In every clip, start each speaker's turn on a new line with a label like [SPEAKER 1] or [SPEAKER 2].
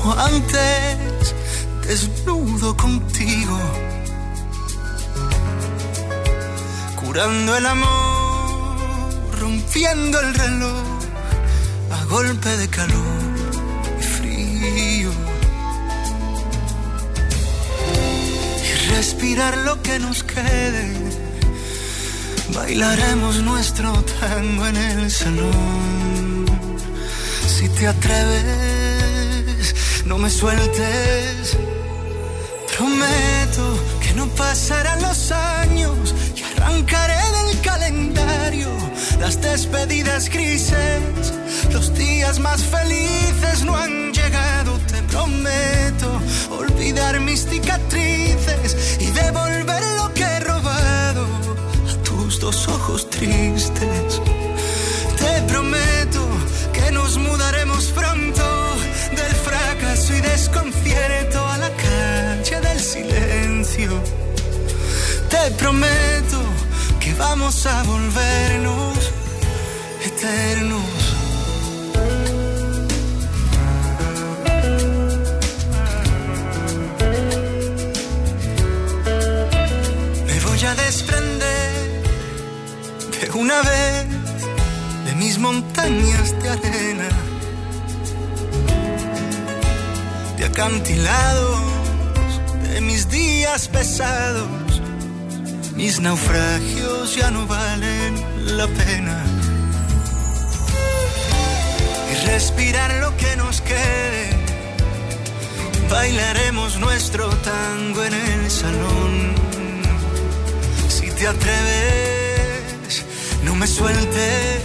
[SPEAKER 1] como antes, desnudo contigo, curando el amor, rompiendo el reloj a golpe de calor y frío, y respirar lo que nos quede. Bailaremos nuestro tango en el salón. Si te atreves, no me sueltes. Prometo que no pasarán los años y arrancaré del calendario las despedidas grises. Los días más felices no han llegado. Te prometo olvidar mis cicatrices y devolver lo que he robado a tus dos ojos tristes. Te prometo que nos mudaremos pronto del fracaso y desconcierto a la calle del silencio. Te prometo que vamos a volvernos eternos. Me voy a desprender de una vez de mis montañas de arena, de acantilados, de mis días pesados. Mis naufragios ya no valen la pena. Y respirar lo que nos quede. Bailaremos nuestro tango en el salón. Si te atreves, no me sueltes.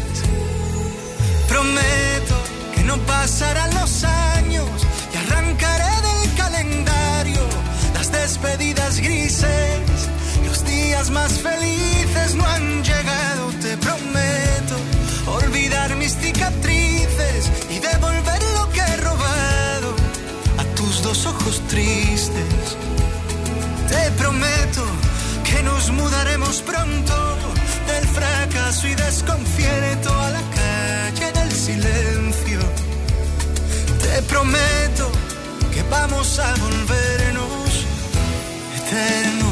[SPEAKER 1] Prometo que no pasarán los años y arrancaré del calendario las despedidas grises. Los días más felices no han llegado. Te prometo olvidar mis cicatrices y devolver lo que he robado a tus dos ojos tristes. Te prometo que nos mudaremos pronto del fracaso y desconcierto a la calle del silencio. Te prometo que vamos a volvernos eternos.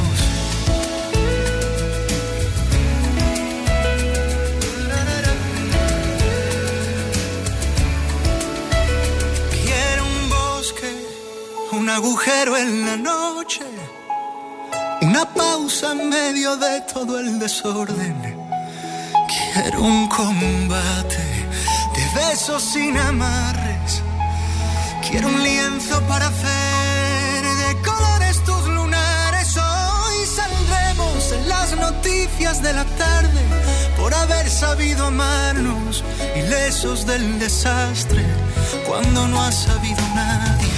[SPEAKER 1] Quiero un bosque, un agujero en la noche, una pausa en medio de todo el desorden. Quiero un combate de besos sin amarres. Quiero un lienzo para hacer de colores tus lunares. Hoy saldremos en las noticias de la tarde por haber sabido amarnos, ilesos del desastre cuando no ha sabido nadie.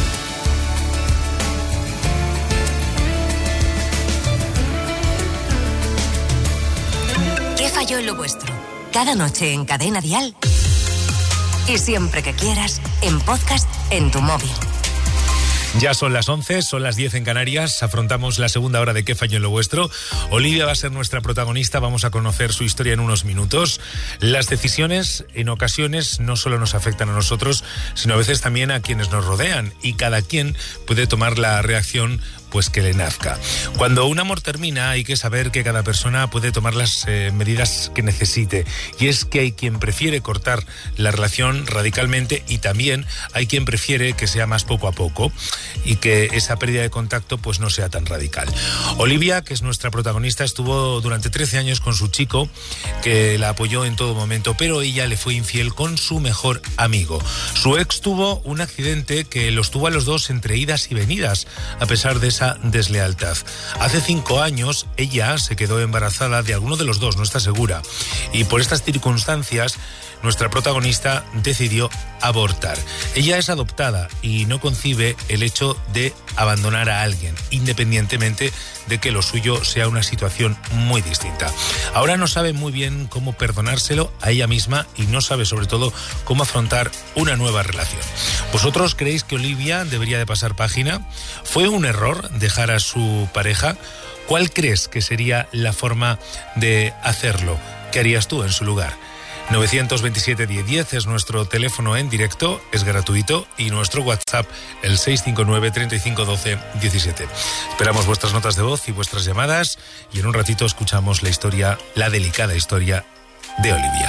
[SPEAKER 2] ¿Qué falló en lo vuestro? Cada noche en Cadena Dial y siempre que quieras en podcast en tu móvil.
[SPEAKER 3] Ya son las 11, son las 10 en Canarias, afrontamos la segunda hora de ¿Qué falló en lo vuestro? Olivia va a ser nuestra protagonista, vamos a conocer su historia en unos minutos. Las decisiones en ocasiones no solo nos afectan a nosotros, sino a veces también a quienes nos rodean y cada quien puede tomar la reacción pues que le nazca. Cuando un amor termina hay que saber que cada persona puede tomar las medidas que necesite, y es que hay quien prefiere cortar la relación radicalmente y también hay quien prefiere que sea más poco a poco y que esa pérdida de contacto pues no sea tan radical. Olivia, que es nuestra protagonista, estuvo durante 13 años con su chico, que la apoyó en todo momento, pero ella le fue infiel con su mejor amigo. Su ex tuvo un accidente que los tuvo a los dos entre idas y venidas, a pesar de esa deslealtad. Hace 5 años ella se quedó embarazada de alguno de los dos, no está segura, y por estas circunstancias nuestra protagonista decidió abortar. Ella es adoptada y no concibe el hecho de abandonar a alguien, independientemente de que lo suyo sea una situación muy distinta. Ahora no sabe muy bien cómo perdonárselo a ella misma y no sabe sobre todo cómo afrontar una nueva relación. ¿Vosotros creéis que Olivia debería de pasar página? ¿Fue un error dejar a su pareja? ¿Cuál crees que sería la forma de hacerlo? ¿Qué harías tú en su lugar? 927 1010 es nuestro teléfono en directo, es gratuito, y nuestro WhatsApp el 659 35 12 17. Esperamos vuestras notas de voz y vuestras llamadas, y en un ratito escuchamos la historia, la delicada historia de Olivia.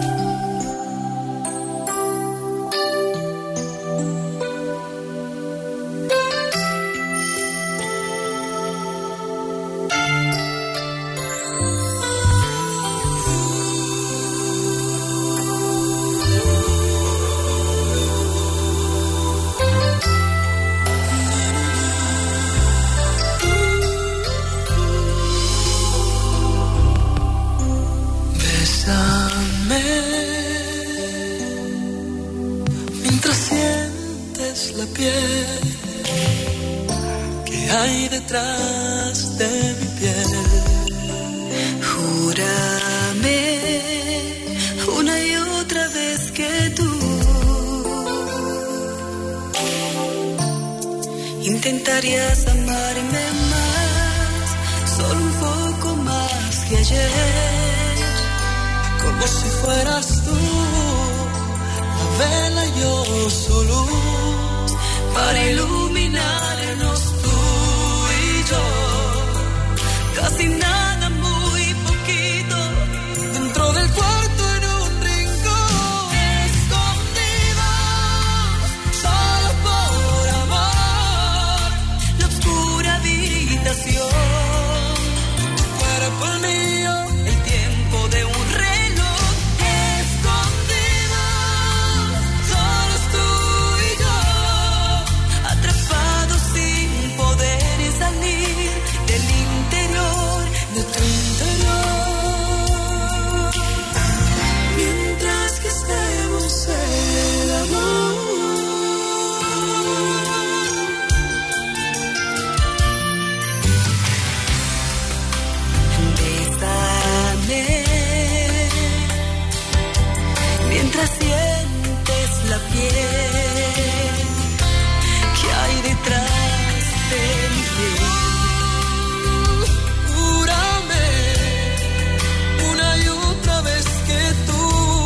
[SPEAKER 4] Intentarías amarme más, solo un poco más que ayer, como si fueras tú, la vela y yo su luz, para iluminarnos tú y yo, casi nada, muy poquito, dentro del cuarto en un rincón, escondidos, solo por amor, la oscura habitación, tu cuerpo el mío, el tiempo de un reloj, escondidos, solos tú y yo, atrapados sin poder salir del interior de tu interior, mientras que estemos en el amor. Bésame mientras sientes la piel que hay detrás de mi piel. Júrame una y otra vez que tú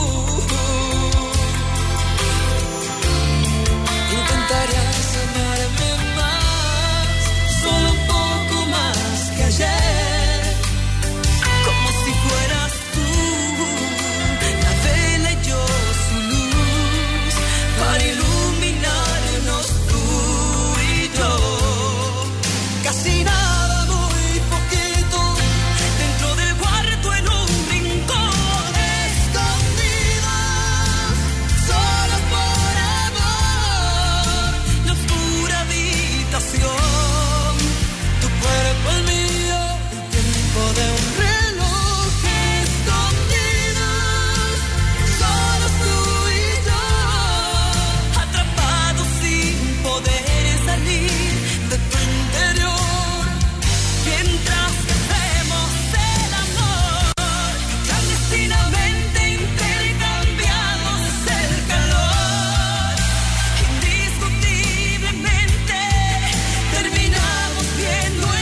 [SPEAKER 4] intentarías amarme más, solo un poco más que ayer, como si fueras tú, la vela y yo su luz, para iluminarnos tú y yo, casi nada, muy poquito, dentro del cuarto en un rincón, escondidas, solas por amor, la oscura habitación, tu cuerpo el mío, el tiempo de un reloj, escondidas, solos tú y yo, atrapados sin poder salir de tu interior, mientras hacemos el amor, clandestinamente intercambiamos el calor, indiscutiblemente terminamos viendo el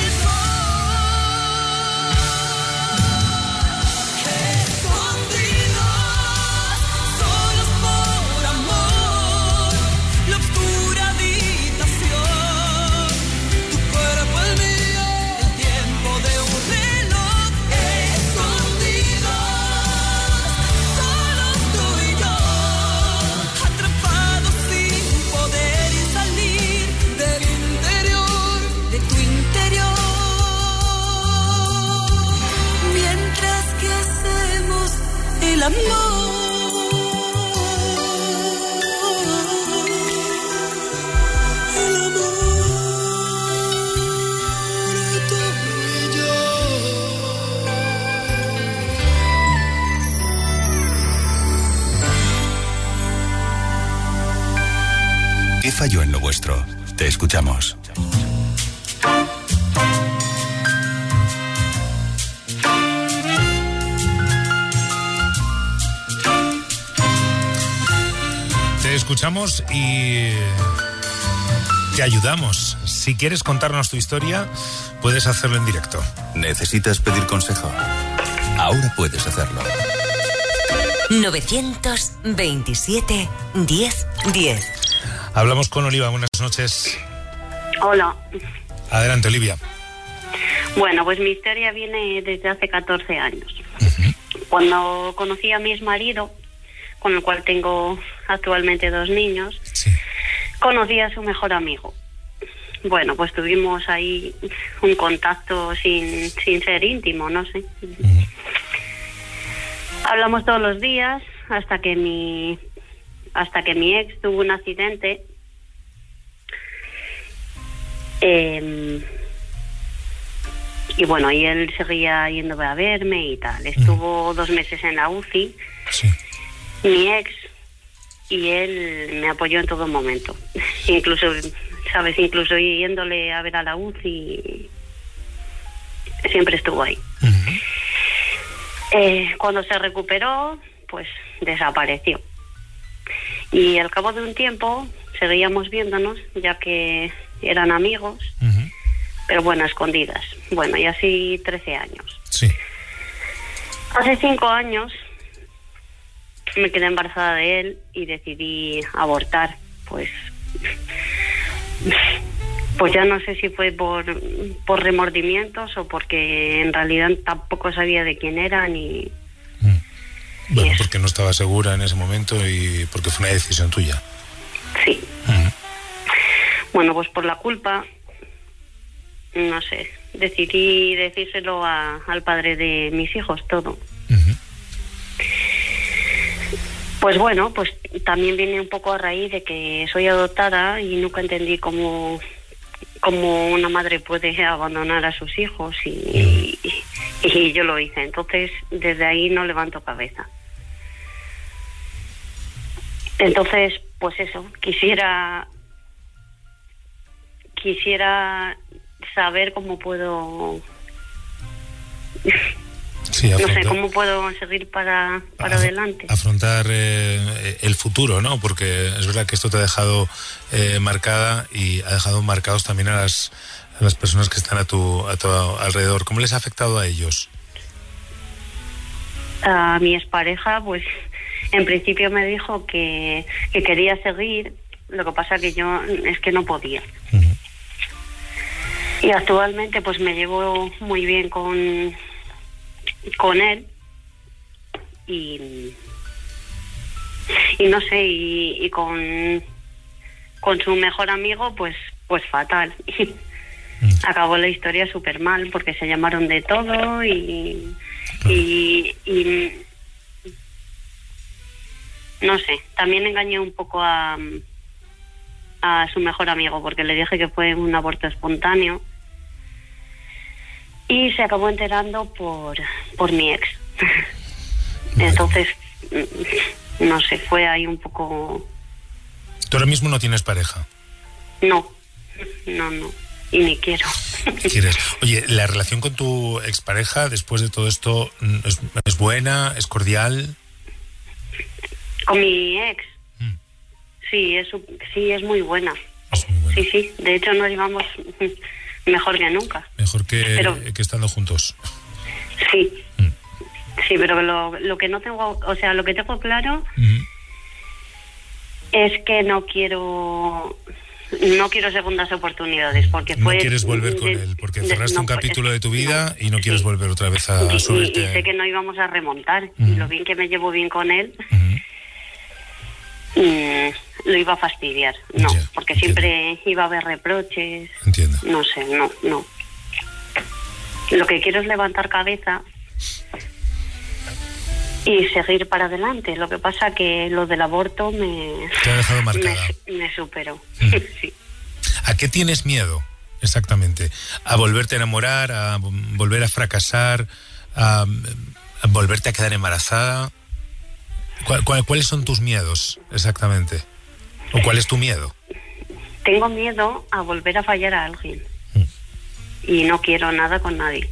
[SPEAKER 4] sol, escondidos, solos por amor, la oscura habitación, tu cuerpo el mío, el tiempo de un reloj, escondidos, solos tú y yo, atrapados sin poder salir del interior de tu interior, mientras que hacemos el amor. El amor, tú y yo.
[SPEAKER 5] ¿Qué falló en lo vuestro? Te escuchamos.
[SPEAKER 3] Te escuchamos y te ayudamos. Si quieres contarnos tu historia, puedes hacerlo en directo.
[SPEAKER 5] ¿Necesitas pedir consejo? Ahora puedes hacerlo.
[SPEAKER 2] 927 10 10.
[SPEAKER 3] Hablamos con Oliva. Buenas noches.
[SPEAKER 6] Hola.
[SPEAKER 3] Adelante, Olivia.
[SPEAKER 6] Bueno, pues mi historia viene desde hace 14 años. Cuando conocí a mi exmarido, con el cual tengo actualmente 2 niños,
[SPEAKER 3] Sí.
[SPEAKER 6] conocí a su mejor amigo. Bueno, pues tuvimos ahí un contacto sin ser íntimo, no sé. Hablamos todos los días hasta que mi ex tuvo un accidente. Y bueno, y él seguía yéndome a verme y tal. Estuvo 2 meses en la UCI,
[SPEAKER 3] Sí.
[SPEAKER 6] mi ex, y él me apoyó en todo momento. Incluso, ¿sabes? Incluso yéndole a ver a la UCI, siempre estuvo ahí. Cuando se recuperó, pues desapareció. Y al cabo de un tiempo seguíamos viéndonos, ya que eran amigos, pero bueno, escondidas. Bueno, y así 13 años.
[SPEAKER 3] Sí.
[SPEAKER 6] Hace 5 años me quedé embarazada de él y decidí abortar. Pues ya no sé si fue por remordimientos o porque en realidad tampoco sabía de quién era ni...
[SPEAKER 3] Bueno,
[SPEAKER 6] Yes.
[SPEAKER 3] porque no estaba segura en ese momento y porque fue una decisión tuya.
[SPEAKER 6] Sí. Bueno, pues por la culpa, no sé, decidí decírselo al padre de mis hijos, todo. Pues bueno, pues también viene un poco a raíz de que soy adoptada y nunca entendí cómo una madre puede abandonar a sus hijos y yo lo hice. Entonces, desde ahí no levanto cabeza. Entonces, pues eso, quisiera saber cómo puedo...
[SPEAKER 3] Sí,
[SPEAKER 6] no sé, cómo puedo seguir para adelante.
[SPEAKER 3] Afrontar el futuro, ¿no? Porque es verdad que esto te ha dejado marcada y ha dejado marcados también a las personas que están a tu alrededor. ¿Cómo les ha afectado a ellos?
[SPEAKER 6] A mi expareja, pues en principio me dijo que quería seguir, lo que pasa que yo es que no podía. Y actualmente pues me llevo muy bien con él y no sé, y con su mejor amigo pues fatal. Acabó la historia súper mal porque se llamaron de todo y no sé, también engañé un poco a su mejor amigo porque le dije que fue un aborto espontáneo y se acabó enterando por mi ex. Entonces, no sé, fue ahí un poco...
[SPEAKER 3] ¿Tú ahora mismo no tienes pareja?
[SPEAKER 6] No, y ni quiero.
[SPEAKER 3] ¿Quieres? Oye, ¿la relación con tu expareja después de todo esto es buena, es cordial?
[SPEAKER 6] Con mi ex, sí, es muy buena.
[SPEAKER 3] Es muy buena.
[SPEAKER 6] Sí, de hecho nos llevamos mejor que nunca.
[SPEAKER 3] Mejor que estando juntos.
[SPEAKER 6] Sí, sí, pero lo que no tengo, o sea, lo que tengo claro es que no quiero segundas oportunidades porque
[SPEAKER 3] no quieres volver con él porque cerraste un capítulo de tu vida y no quieres volver otra vez a subirte.
[SPEAKER 6] Y sé que no íbamos a remontar. Y lo bien que me llevo bien con él, lo iba a fastidiar. No,
[SPEAKER 3] Ya,
[SPEAKER 6] porque
[SPEAKER 3] entiendo.
[SPEAKER 6] siempre iba a haber reproches.
[SPEAKER 3] Entiendo.
[SPEAKER 6] No sé, no. Lo que quiero es levantar cabeza y seguir para adelante. Lo que pasa que lo del aborto
[SPEAKER 3] Te ha dejado marcada.
[SPEAKER 6] me superó. Sí.
[SPEAKER 3] ¿A qué tienes miedo exactamente? ¿A volverte a enamorar? ¿A volver a fracasar? ¿A volverte a quedar embarazada? ¿Cuáles son tus miedos exactamente? ¿O cuál es tu miedo?
[SPEAKER 6] Tengo miedo a volver a fallar a alguien. Y no quiero nada con nadie.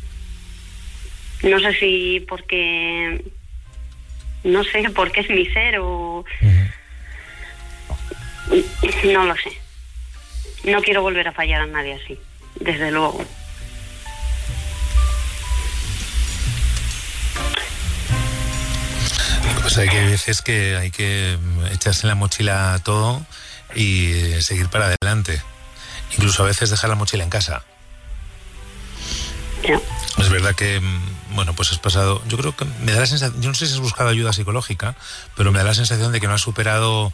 [SPEAKER 6] No sé si porque... No sé por qué es mi ser o... No lo sé. No quiero volver a fallar a nadie así, desde luego.
[SPEAKER 3] Pues hay veces que hay que echarse en la mochila todo y seguir para adelante. Incluso a veces dejar la mochila en casa.
[SPEAKER 6] Ya.
[SPEAKER 3] Es verdad que, bueno, pues has pasado... Yo creo que me da la sensación... Yo no sé si has buscado ayuda psicológica, pero me da la sensación de que no has superado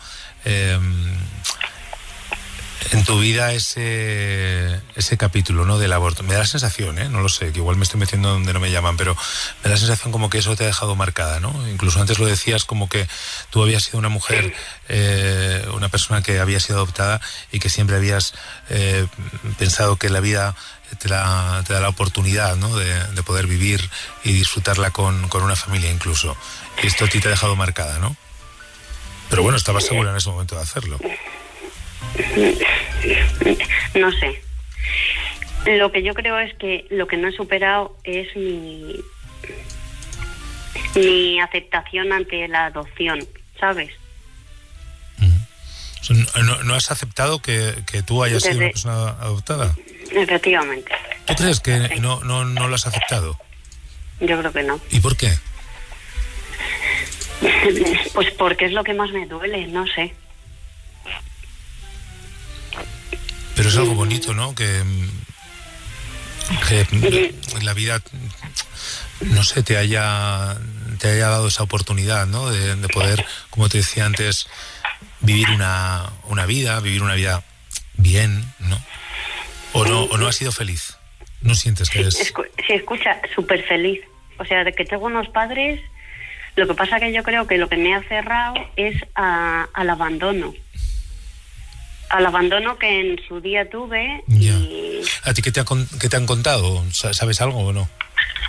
[SPEAKER 3] en tu vida ese capítulo, ¿no?, del aborto. Me da la sensación, no lo sé, que igual me estoy metiendo donde no me llaman, pero me da la sensación como que eso te ha dejado marcada, ¿no? Incluso antes lo decías como que tú habías sido una mujer, una persona que había sido adoptada y que siempre habías pensado que la vida te da la oportunidad, ¿no?, de poder vivir y disfrutarla con una familia incluso. Y esto a ti te ha dejado marcada, ¿no? Pero bueno, estabas segura en ese momento de hacerlo.
[SPEAKER 6] No sé. Lo que yo creo es que lo que no he superado es mi aceptación ante la adopción, ¿sabes?
[SPEAKER 3] ¿No has aceptado que tú hayas sido una persona adoptada?
[SPEAKER 6] Efectivamente.
[SPEAKER 3] ¿Tú crees que
[SPEAKER 6] Sí.
[SPEAKER 3] no lo has aceptado?
[SPEAKER 6] Yo creo que no.
[SPEAKER 3] ¿Y por qué?
[SPEAKER 6] Pues porque es lo que más me duele, no sé.
[SPEAKER 3] Pero es algo bonito, ¿no? Que la vida, no sé, te haya dado esa oportunidad, ¿no? De poder, como te decía antes, vivir una vida bien, ¿no? ¿O no has sido feliz? ¿No sientes que eres...?
[SPEAKER 6] Se escucha súper feliz. O sea, de que tengo unos padres, lo que pasa que yo creo que lo que me ha cerrado es al abandono. Al abandono que en su día tuve.
[SPEAKER 3] Ya.
[SPEAKER 6] Y...
[SPEAKER 3] ¿A ti qué te han contado? ¿Sabes algo o no?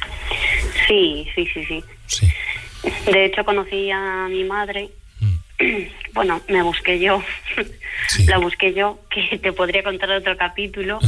[SPEAKER 6] Sí.
[SPEAKER 3] Sí.
[SPEAKER 6] De hecho, conocí a mi madre. Bueno, me busqué yo.
[SPEAKER 3] Sí.
[SPEAKER 6] La busqué yo, que te podría contar otro capítulo.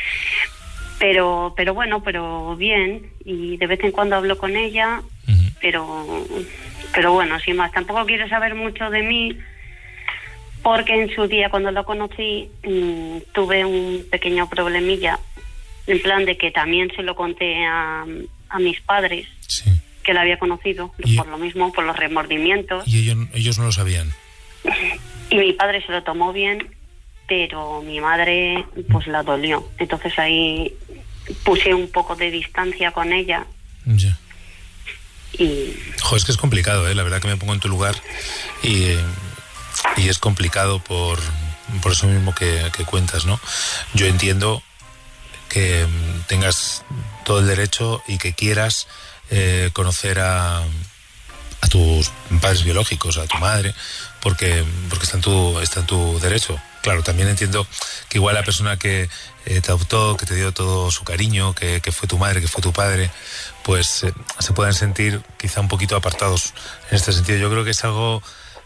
[SPEAKER 6] Pero bien. Y de vez en cuando hablo con ella. Pero bueno, sin más. Tampoco quiere saber mucho de mí. Porque en su día, cuando lo conocí, tuve un pequeño problemilla, en plan de que también se lo conté a mis padres,
[SPEAKER 3] Sí.
[SPEAKER 6] que la había conocido, por lo mismo, por los remordimientos.
[SPEAKER 3] ¿Y ellos no lo sabían?
[SPEAKER 6] Y mi padre se lo tomó bien, pero mi madre, pues la dolió. Entonces ahí puse un poco de distancia con ella.
[SPEAKER 3] Ya.
[SPEAKER 6] Y...
[SPEAKER 3] Jo, es que es complicado, la verdad que me pongo en tu lugar y es complicado por eso mismo que cuentas, ¿no? Yo entiendo que tengas todo el derecho y que quieras conocer a tus padres biológicos, a tu madre, porque está en tu derecho. Claro, también entiendo que igual la persona que te adoptó, que te dio todo su cariño, que fue tu madre, que fue tu padre, pues se puedan sentir quizá un poquito apartados en este sentido. Yo creo que es algo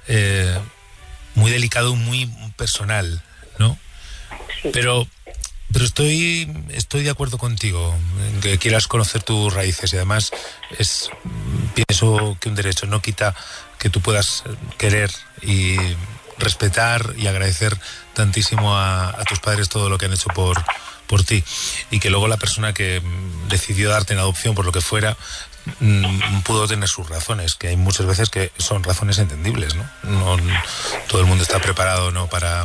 [SPEAKER 3] muy delicado, muy personal, ¿no?
[SPEAKER 6] Sí.
[SPEAKER 3] Pero estoy de acuerdo contigo en que quieras conocer tus raíces y además pienso que un derecho no quita que tú puedas querer y respetar y agradecer tantísimo a tus padres todo lo que han hecho por ti, y que luego la persona que decidió darte en adopción por lo que fuera pudo tener sus razones, que hay muchas veces que son razones entendibles, ¿no? No todo el mundo está preparado, ¿no?, para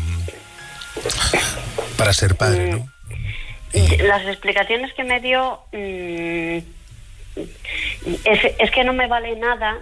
[SPEAKER 3] ser padre, ¿no?
[SPEAKER 6] Las explicaciones que me dio es que no me vale nada.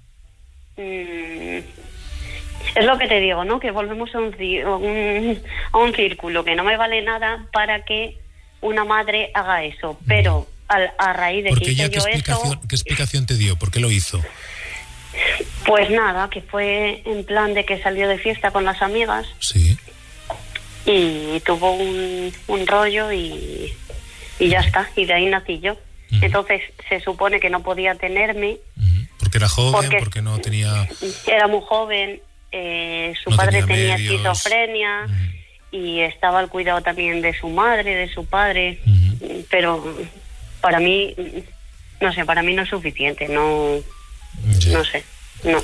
[SPEAKER 6] Es lo que te digo, ¿no? Que volvemos a un círculo, que no me vale nada para que una madre haga eso, pero a raíz de que hice yo eso...
[SPEAKER 3] ¿Qué explicación te dio? ¿Por qué lo hizo?
[SPEAKER 6] Pues nada, que fue en plan de que salió de fiesta con las amigas.
[SPEAKER 3] Sí.
[SPEAKER 6] Y tuvo un rollo y ya está, y de ahí nací yo. Entonces se supone que no podía tenerme.
[SPEAKER 3] Porque era joven, porque no tenía...
[SPEAKER 6] Era muy joven, su padre tenía esquizofrenia y estaba al cuidado también de su madre, de su padre, pero para mí, no sé, para mí no es suficiente, no sé, no.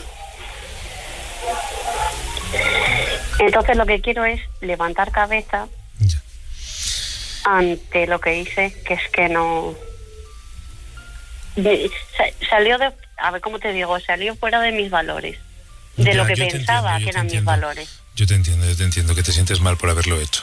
[SPEAKER 6] Entonces lo que quiero es levantar cabeza ante lo que hice, que es que no... Salió a ver cómo te digo, salió fuera de mis valores, de lo que pensaba que eran mis valores.
[SPEAKER 3] Yo te entiendo que te sientes mal por haberlo hecho.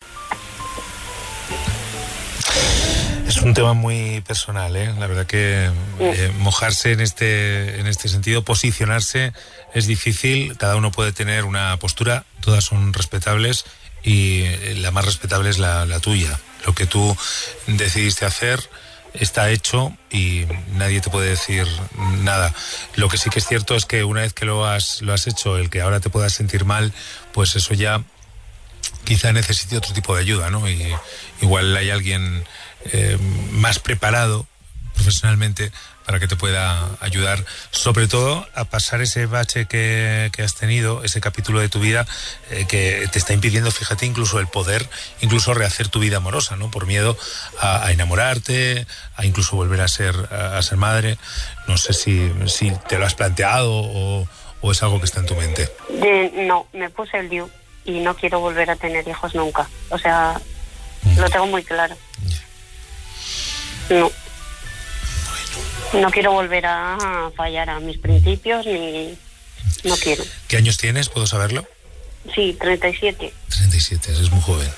[SPEAKER 3] Es un tema muy personal, ¿eh? La verdad que mojarse en este sentido, posicionarse es difícil. Cada uno puede tener una postura, todas son respetables y la más respetable es la tuya. Lo que tú decidiste hacer está hecho y nadie te puede decir nada. Lo que sí que es cierto es que una vez que lo has hecho, el que ahora te puedas sentir mal, pues eso ya quizá necesite otro tipo de ayuda, ¿no? Y igual hay alguien más preparado profesionalmente para que te pueda ayudar, sobre todo a pasar ese bache que has tenido, ese capítulo de tu vida que te está impidiendo, fíjate, incluso el poder, incluso rehacer tu vida amorosa, ¿no? Por miedo a enamorarte, a incluso volver a ser madre. No sé si te lo has planteado o es algo que está en tu mente.
[SPEAKER 6] No, me puse el DIU y no quiero volver a tener hijos nunca. O sea, lo tengo muy claro. No. No quiero volver a fallar a mis principios, ni... No quiero.
[SPEAKER 3] ¿Qué años tienes? ¿Puedo saberlo?
[SPEAKER 6] Sí, 37.
[SPEAKER 3] 37, eres muy joven.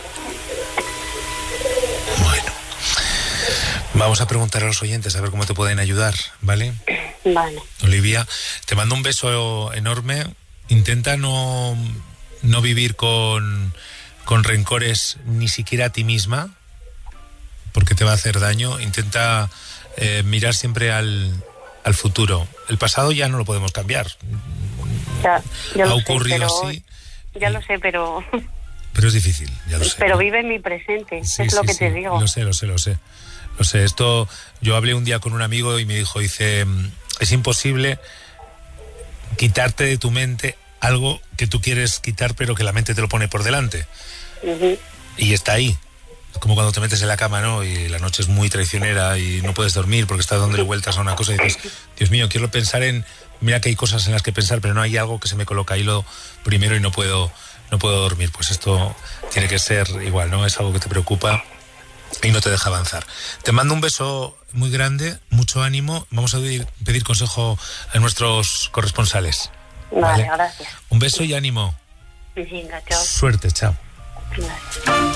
[SPEAKER 3] Bueno. Vamos a preguntar a los oyentes a ver cómo te pueden ayudar, ¿vale?
[SPEAKER 6] Vale.
[SPEAKER 3] Olivia, te mando un beso enorme. Intenta no vivir con rencores ni siquiera a ti misma, porque te va a hacer daño. Intenta mirar siempre al futuro. El pasado ya no lo podemos cambiar.
[SPEAKER 6] Ya
[SPEAKER 3] ha ocurrido así.
[SPEAKER 6] Ya lo sé, pero...
[SPEAKER 3] Pero es difícil, ya lo sé.
[SPEAKER 6] Pero vive en mi presente, sí, es lo que te digo.
[SPEAKER 3] Lo sé. Esto, yo hablé un día con un amigo y me dijo, es imposible quitarte de tu mente algo que tú quieres quitar, pero que la mente te lo pone por delante. Uh-huh. Y está ahí. Es como cuando te metes en la cama, ¿no? Y la noche es muy traicionera y no puedes dormir porque estás dándole vueltas a una cosa y dices, Dios mío, quiero pensar mira que hay cosas en las que pensar, pero no hay algo que se me coloca ahí lo primero y no puedo dormir. Pues esto tiene que ser igual, ¿no? Es algo que te preocupa y no te deja avanzar. Te mando un beso muy grande, mucho ánimo. Vamos a pedir consejo a nuestros corresponsales.
[SPEAKER 6] Vale, gracias.
[SPEAKER 3] Un beso y ánimo.
[SPEAKER 6] Venga, chao.
[SPEAKER 3] Suerte, chao.
[SPEAKER 6] Gracias.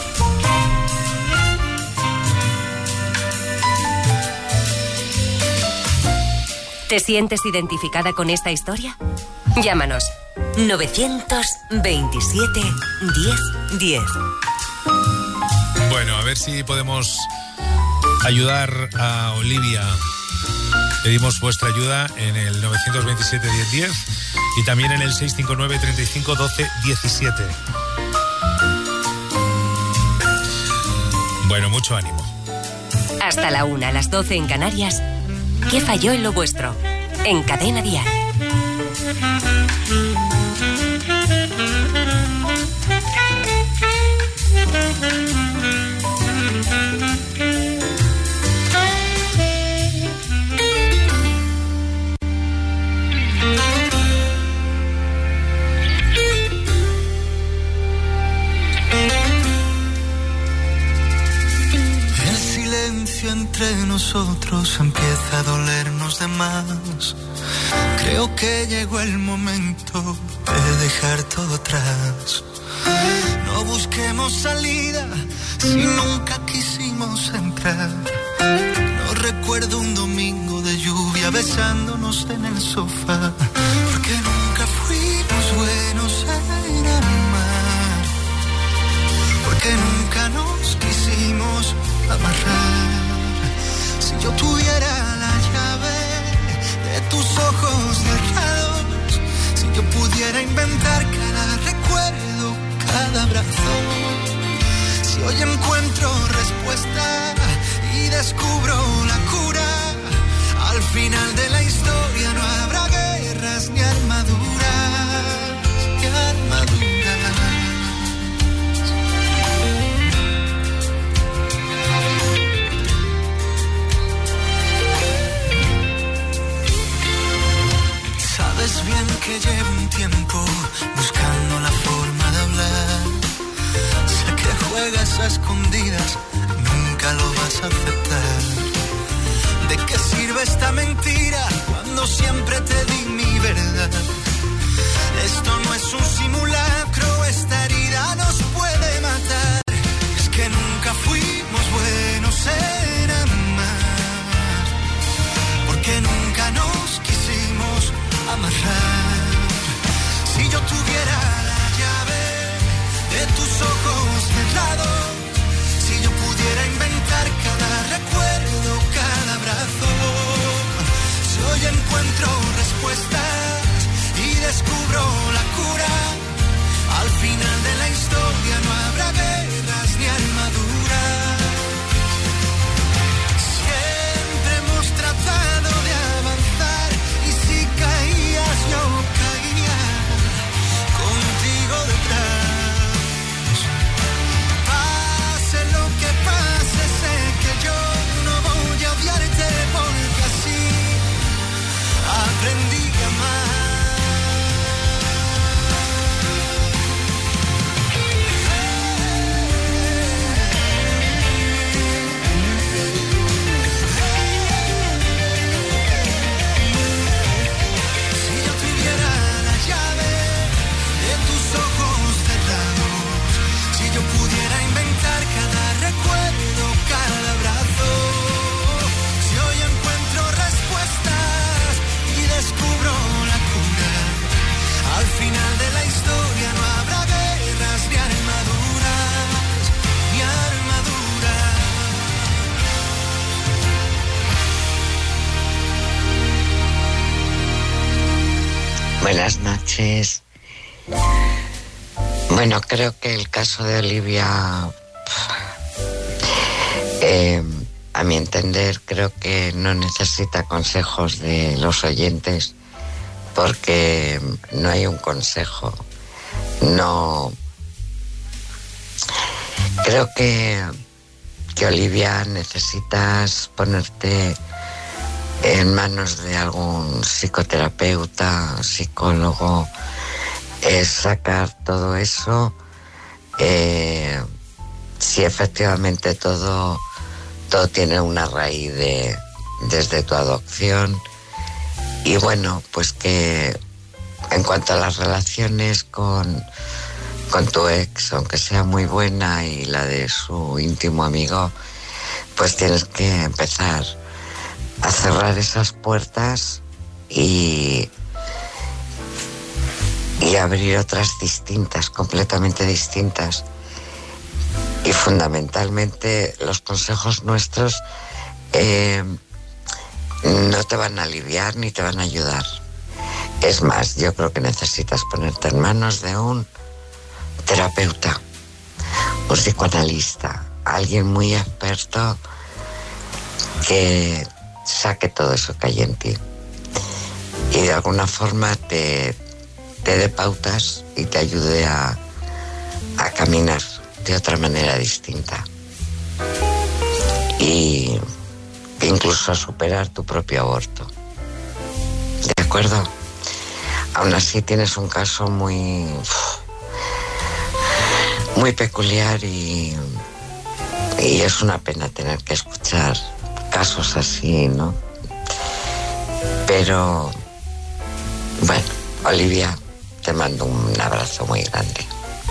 [SPEAKER 2] ¿Te sientes identificada con esta historia? Llámanos 927 1010.
[SPEAKER 3] Bueno, a ver si podemos ayudar a Olivia. Pedimos vuestra ayuda en el 927 1010 y también en el 659 35 12 17. Bueno, mucho ánimo.
[SPEAKER 2] Hasta la 1, a las 12 en Canarias. ¿Qué falló en lo vuestro? En Cadena Dial.
[SPEAKER 1] Entre nosotros empieza a dolernos de más. Creo que llegó el momento de dejar todo atrás. No busquemos salida si nunca quisimos entrar. No recuerdo un domingo de lluvia besándonos en el sofá, porque nunca fuimos buenos en amar, porque nunca nos quisimos amarrar. Si yo tuviera la llave de tus ojos cerrados, si yo pudiera inventar cada recuerdo, cada abrazo, si hoy encuentro respuesta y descubro la cura, al final de la historia no habrá guerras ni armaduras, ni armaduras. Sabes bien que llevo un tiempo buscando la forma de hablar. Sé que juegas a escondidas, nunca lo vas a aceptar. ¿De qué sirve esta mentira cuando cuando siempre te di mi verdad. Esto no es un simulacro, esta herida nos puede matar. Es que nunca fuimos buenos en amar, porque nunca nos quisimos amarrar. Si yo tuviera la llave de tus ojos cerrados, si yo pudiera inventar cada recuerdo, cada abrazo, si hoy encuentro respuestas y descubro la cura, al final de la historia no habrá guerras ni armaduras. Siempre hemos tratado de avanzar y si caías yo caía contigo detrás. Pase lo que pase, sé que yo no voy a odiarte porque así aprendí a amar. Al final de la historia no habrá guerras ni armaduras, ni armaduras.
[SPEAKER 7] Buenas noches. Bueno, creo que el caso de Olivia, a mi entender, creo que no necesita consejos de los oyentes, porque no hay un consejo. No. Creo que Olivia, necesitas ponerte en manos de algún psicoterapeuta, psicólogo, sacar todo eso. Si efectivamente todo tiene una raíz desde tu adopción. Y bueno, pues que en cuanto a las relaciones con tu ex, aunque sea muy buena y la de su íntimo amigo, pues tienes que empezar a cerrar esas puertas y abrir otras distintas, completamente distintas. Y fundamentalmente los consejos nuestros no te van a aliviar ni te van a ayudar. Es más, yo creo que necesitas ponerte en manos de un terapeuta, un psicoanalista, alguien muy experto que saque todo eso que hay en ti y de alguna forma te dé pautas y te ayude a caminar de otra manera distinta y incluso a superar tu propio aborto. ¿De acuerdo? Aún así tienes un caso muy peculiar y es una pena tener que escuchar casos así, ¿no? Pero bueno, Olivia, te mando un abrazo muy grande.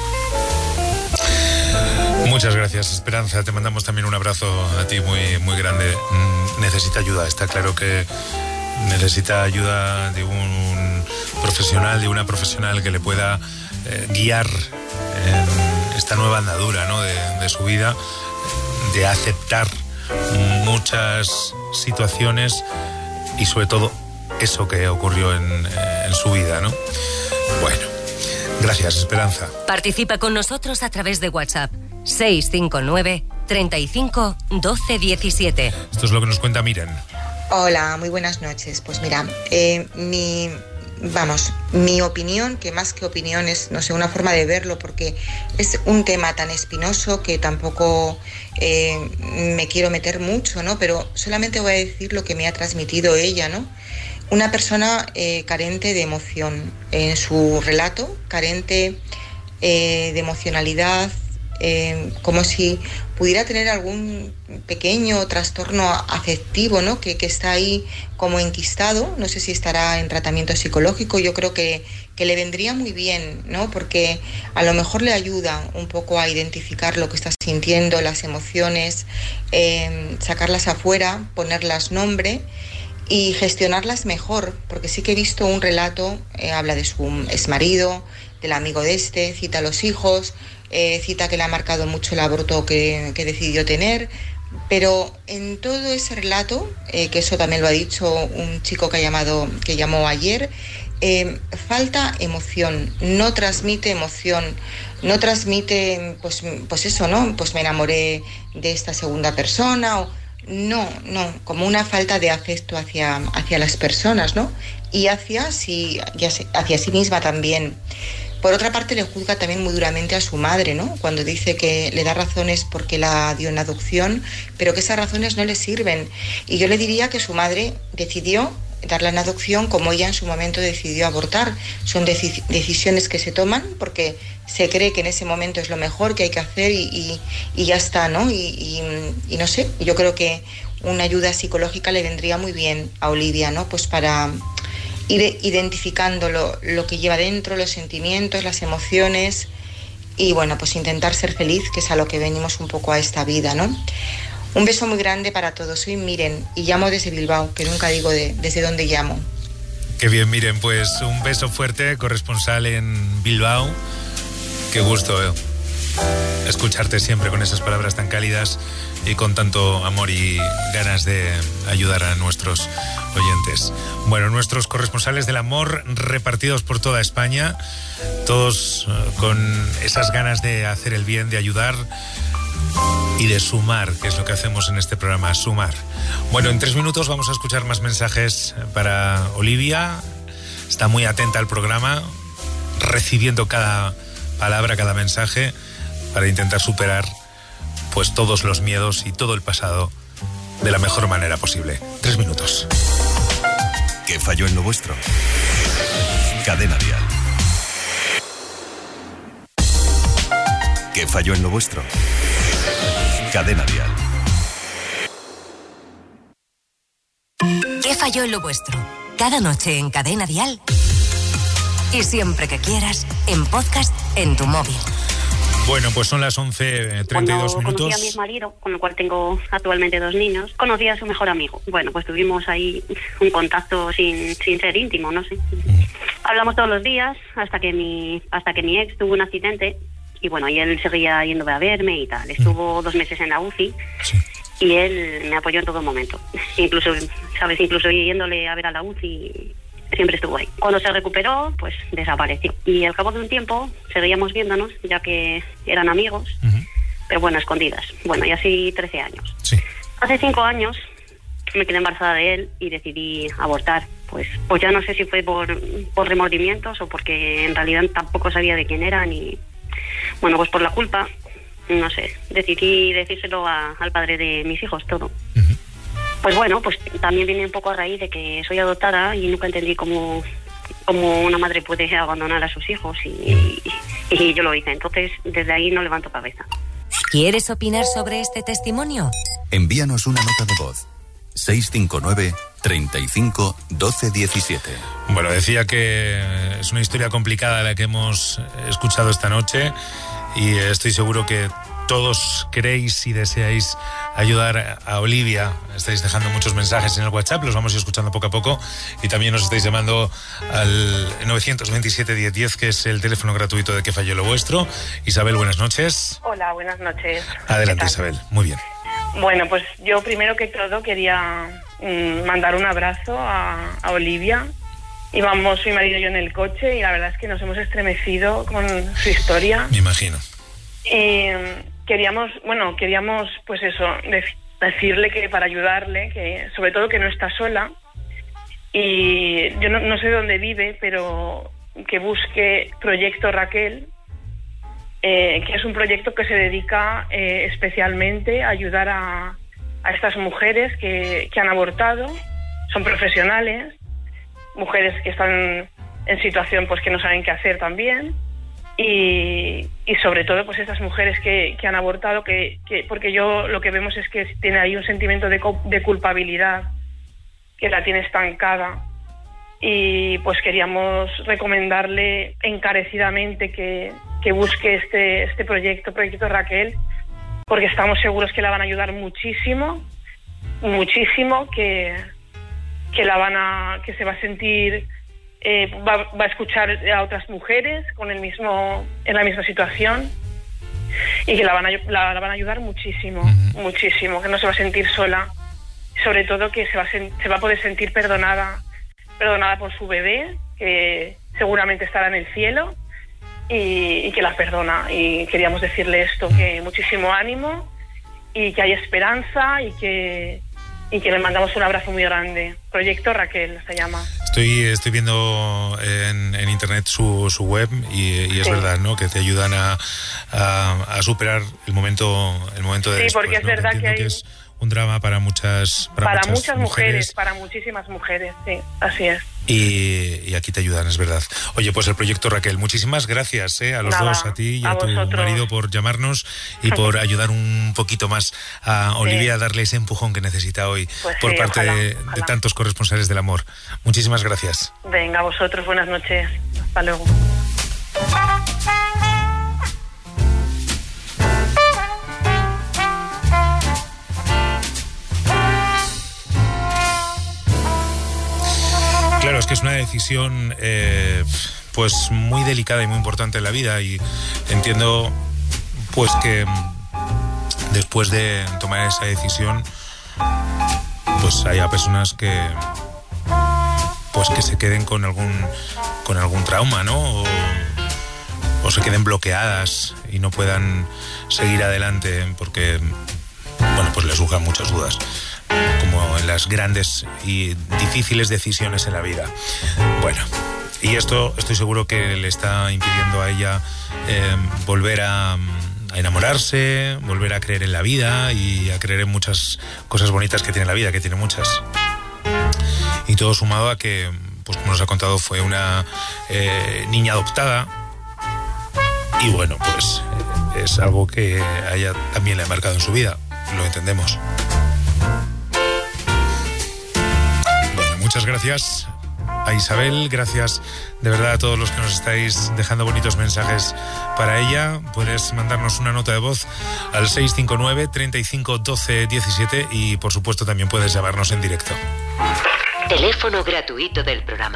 [SPEAKER 3] Muchas gracias, Esperanza. Te mandamos también un abrazo a ti muy, muy grande. Necesita ayuda, está claro que necesita ayuda de un profesional, de una profesional que le pueda guiar en esta nueva andadura, ¿no? de su vida, de aceptar muchas situaciones y sobre todo eso que ocurrió en su vida, ¿no? Bueno, gracias, Esperanza.
[SPEAKER 2] Participa con nosotros a través de WhatsApp 659 35 12 17.
[SPEAKER 3] Esto es lo que nos cuenta Miren.
[SPEAKER 8] Hola, muy buenas noches. Pues mira, mi opinión, que más que opinión es, no sé, una forma de verlo, porque es un tema tan espinoso que tampoco me quiero meter mucho, ¿no? Pero solamente voy a decir lo que me ha transmitido ella, ¿no? Una persona carente de emoción en su relato, carente de emocionalidad, como si pudiera tener algún pequeño trastorno afectivo, ¿no? Que está ahí como enquistado. No sé si estará en tratamiento psicológico. Yo creo que le vendría muy bien, ¿no? Porque a lo mejor le ayuda un poco a identificar lo que está sintiendo, las emociones, sacarlas afuera, ponerlas nombre y gestionarlas mejor, porque sí que he visto un relato, habla de su exmarido, del amigo de cita a los hijos, cita que le ha marcado mucho el aborto que decidió tener, pero en todo ese relato, que eso también lo ha dicho un chico que llamó ayer, falta emoción, no transmite emoción, no transmite, pues eso, ¿no? Pues me enamoré de esta segunda persona, o no, como una falta de afecto hacia las personas, ¿no? Y hacia sí misma también. Por otra parte, le juzga también muy duramente a su madre, ¿no? Cuando dice que le da razones porque la dio en adopción, pero que esas razones no le sirven. Y yo le diría que su madre decidió darla en adopción como ella en su momento decidió abortar. Son decisiones que se toman porque se cree que en ese momento es lo mejor que hay que hacer y ya está, ¿no? Y no sé, yo creo que una ayuda psicológica le vendría muy bien a Olivia, ¿no? Pues para ir identificando lo que lleva dentro, los sentimientos, las emociones y bueno, pues intentar ser feliz, que es a lo que venimos un poco a esta vida, ¿no? Un beso muy grande para todos. Soy Miren y llamo desde Bilbao, que nunca digo desde dónde llamo.
[SPEAKER 3] Qué bien, Miren, pues un beso fuerte, corresponsal en Bilbao. Qué gusto escucharte siempre con esas palabras tan cálidas y con tanto amor y ganas de ayudar a nuestros oyentes. Bueno, nuestros corresponsales del amor repartidos por toda España, todos con esas ganas de hacer el bien, de ayudar y de sumar, que es lo que hacemos en este programa, sumar. Bueno, en 3 minutos vamos a escuchar más mensajes para Olivia. Está muy atenta al programa, recibiendo cada palabra, cada mensaje, para intentar superar pues todos los miedos y todo el pasado de la mejor manera posible. 3 minutos.
[SPEAKER 5] ¿Qué falló en lo vuestro? Cadena Dial. ¿Qué falló en lo vuestro? Cadena Dial.
[SPEAKER 2] ¿Qué falló en lo vuestro? Cada noche en Cadena Dial. Y siempre que quieras, en podcast en tu móvil.
[SPEAKER 3] Bueno, pues son las 11:32 minutos.
[SPEAKER 6] Cuando conocí a mi marido, con el cual tengo actualmente 2 niños, conocí a su mejor amigo. Bueno, pues tuvimos ahí un contacto sin ser íntimo, no sé. Hablamos todos los días hasta que mi ex tuvo un accidente y bueno, y él seguía yéndome a verme y tal. Estuvo 2 meses en la UCI y él me apoyó en todo momento. Incluso yéndole a ver a la UCI, siempre estuvo ahí. Cuando se recuperó, pues desapareció. Y al cabo de un tiempo seguíamos viéndonos, ya que eran amigos, pero bueno, escondidas. Bueno, y así 13 años. Sí. Hace 5 años me quedé embarazada de él y decidí abortar. Pues ya no sé si fue por remordimientos o porque en realidad tampoco sabía de quién era ni... Bueno, pues por la culpa, no sé, decidí decírselo al padre de mis hijos, todo. Pues bueno, pues también viene un poco a raíz de que soy adoptada y nunca entendí cómo una madre puede abandonar a sus hijos y yo lo hice. Entonces, desde ahí no levanto cabeza.
[SPEAKER 2] ¿Quieres opinar sobre este testimonio?
[SPEAKER 5] Envíanos una nota de voz. 659 35 12 17.
[SPEAKER 3] Bueno, decía que es una historia complicada la que hemos escuchado esta noche y estoy seguro que todos queréis y deseáis ayudar a Olivia. Estáis dejando muchos mensajes en el WhatsApp, los vamos a ir escuchando poco a poco y también nos estáis llamando al 927 1010, que es el teléfono gratuito de ¿Qué falló lo vuestro? Isabel, buenas noches.
[SPEAKER 9] Hola, buenas noches.
[SPEAKER 3] Adelante, Isabel, muy bien.
[SPEAKER 9] Bueno, pues yo primero que todo quería mandar un abrazo a Olivia. Íbamos mi marido y yo en el coche y la verdad es que nos hemos estremecido con su historia.
[SPEAKER 3] Me imagino.
[SPEAKER 9] Queríamos pues eso, decirle que para ayudarle, que sobre todo que no está sola y yo no sé dónde vive, pero que busque Proyecto Raquel, que es un proyecto que se dedica especialmente a ayudar a estas mujeres que han abortado. Son profesionales, mujeres que están en situación pues que no saben qué hacer también, y sobre todo pues estas mujeres que han abortado, que porque yo lo que vemos es que tiene ahí un sentimiento de culpabilidad que la tiene estancada, y pues queríamos recomendarle encarecidamente que busque este proyecto Raquel, porque estamos seguros que la van a ayudar muchísimo, que se va a sentir, va a escuchar a otras mujeres en la misma situación, y que la van a ayudar muchísimo, que no se va a sentir sola, sobre todo que se va a poder sentir perdonada por su bebé, que seguramente estará en el cielo, y que la perdona. Y queríamos decirle esto, que muchísimo ánimo y que hay esperanza, y que le mandamos un abrazo muy grande. Proyecto Raquel se llama.
[SPEAKER 3] Estoy viendo en internet su web y es verdad, ¿no?, que te ayudan a superar el momento de después,
[SPEAKER 9] porque es, ¿no?, verdad que
[SPEAKER 3] es un drama para muchas
[SPEAKER 9] mujeres, para muchísimas mujeres, sí, así es.
[SPEAKER 3] Y aquí te ayudan, es verdad. Oye, pues el proyecto Raquel, muchísimas gracias a los dos, a ti y a tu marido, por llamarnos y por ayudar un poquito más a Olivia a darle ese empujón que necesita hoy, pues por parte de tantos corresponsales del amor. Muchísimas gracias.
[SPEAKER 9] Venga, a vosotros, buenas noches. Hasta luego.
[SPEAKER 3] Claro, es que es una decisión pues muy delicada y muy importante en la vida, y entiendo pues que después de tomar esa decisión pues haya personas que se queden con algún trauma, ¿no? O se queden bloqueadas y no puedan seguir adelante porque pues les surjan muchas dudas, como en las grandes y difíciles decisiones en la vida. Bueno, y esto estoy seguro que le está impidiendo a ella volver a enamorarse, volver a creer en la vida y a creer en muchas cosas bonitas que tiene la vida, que tiene muchas. Y todo sumado a que, pues como nos ha contado, fue una niña adoptada, y bueno, pues es algo que a ella también le ha marcado en su vida, lo entendemos. Muchas gracias a Isabel, gracias de verdad a todos los que nos estáis dejando bonitos mensajes para ella. Puedes mandarnos una nota de voz al 659 35 12 17 y por supuesto también puedes llamarnos en directo.
[SPEAKER 2] Teléfono gratuito del programa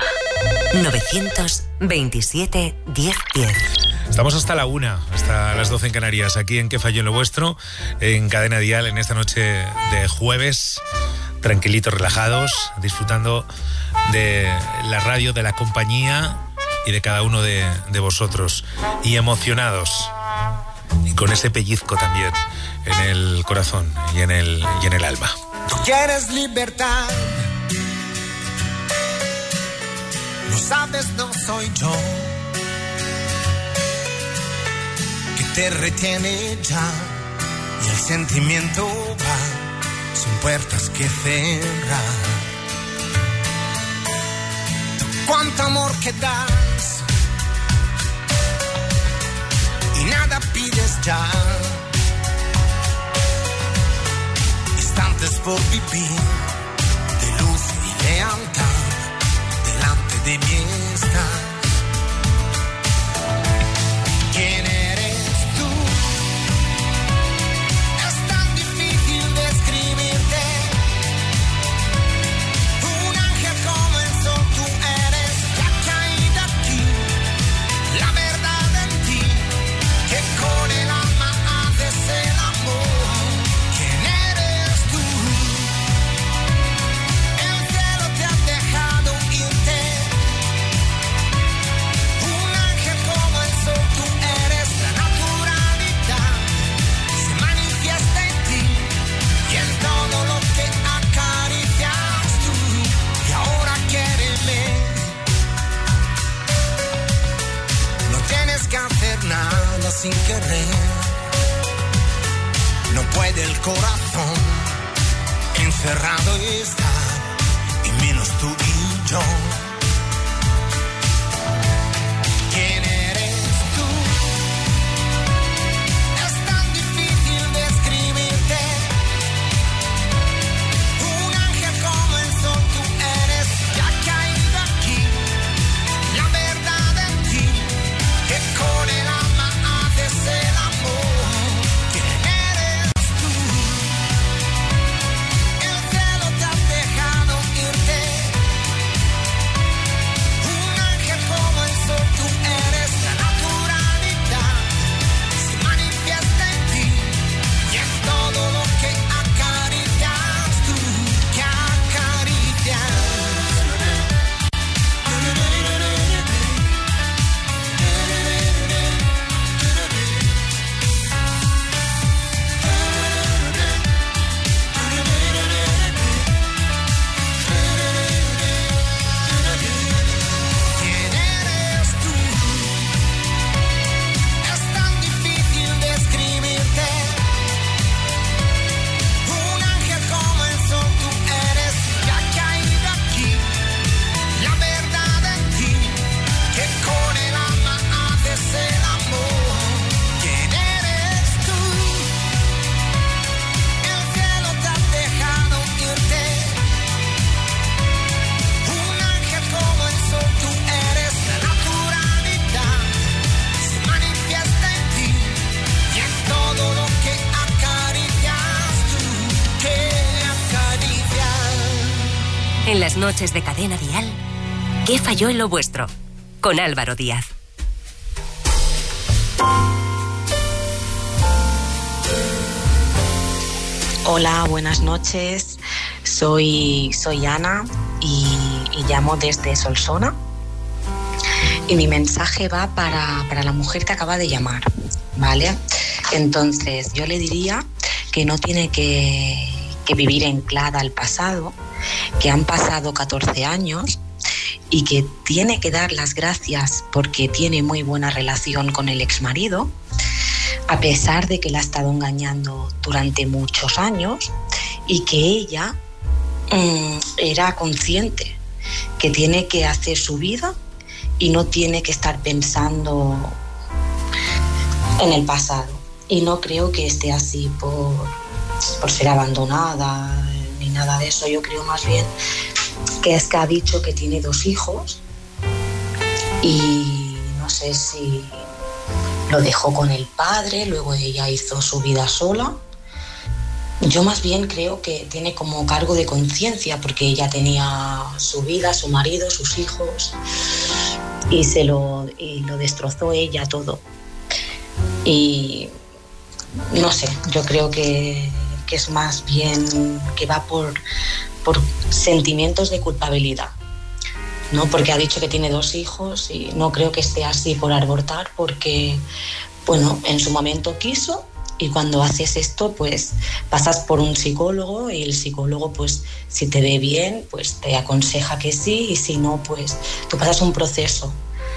[SPEAKER 2] 927 10 10.
[SPEAKER 3] Estamos hasta la 1, hasta las 12 en Canarias, aquí en ¿Qué falló en lo vuestro? En Cadena Dial, en esta noche de jueves, tranquilitos, relajados, disfrutando de la radio, de la compañía y de cada uno de vosotros, y emocionados, y con ese pellizco también en el corazón y en el alma.
[SPEAKER 1] Tú quieres libertad, lo sabes, no soy yo que te retiene ya, y el sentimiento va sin puertas que cerrar. Tú cuánto amor que das y nada pides ya, instantes por vivir de luz y lealtad delante de mí estás. ¿Quién eres tú? Es tan difícil describirte. Un ángel como el sol, tú eres la caída aquí, la verdad en ti, que con el alma haces el amor. ¿Quién eres tú? El cielo te ha dejado irte. Un ángel como el sol, tú eres la naturalidad, se manifiesta en ti y en todo lo que acaricias tú. Y ahora quiéreme, no tienes que hacer nada sin querer. No puede el corazón encerrado estar, y menos tú y yo. ¿Quién eres tú?
[SPEAKER 2] En las noches de Cadena Dial, ¿qué falló en lo vuestro? Con Álvaro Díaz.
[SPEAKER 10] Hola, buenas noches. Soy Ana y llamo desde Solsona. Y mi mensaje va para la mujer que acaba de llamar, ¿vale? Entonces, yo le diría que no tiene que vivir anclada al pasado, que han pasado 14 años y que tiene que dar las gracias porque tiene muy buena relación con el exmarido, a pesar de que la ha estado engañando durante muchos años, y que ella era consciente que tiene que hacer su vida y no tiene que estar pensando en el pasado. Y no creo que esté así por ser abandonada ni nada de eso. Yo creo más bien que es que ha dicho que tiene 2 hijos y no sé si lo dejó con el padre, luego ella hizo su vida sola. Yo más bien creo que tiene como cargo de conciencia, porque ella tenía su vida, su marido, sus hijos, y lo destrozó ella todo. Y no sé, yo creo que es más bien que va por sentimientos de culpabilidad, ¿no? Porque ha dicho que tiene 2 hijos y no creo que esté así por abortar, porque, bueno, en su momento quiso. Y cuando haces esto, pues pasas por un psicólogo y el psicólogo, pues si te ve bien, pues te aconseja que sí, y si no, pues tú pasas un proceso.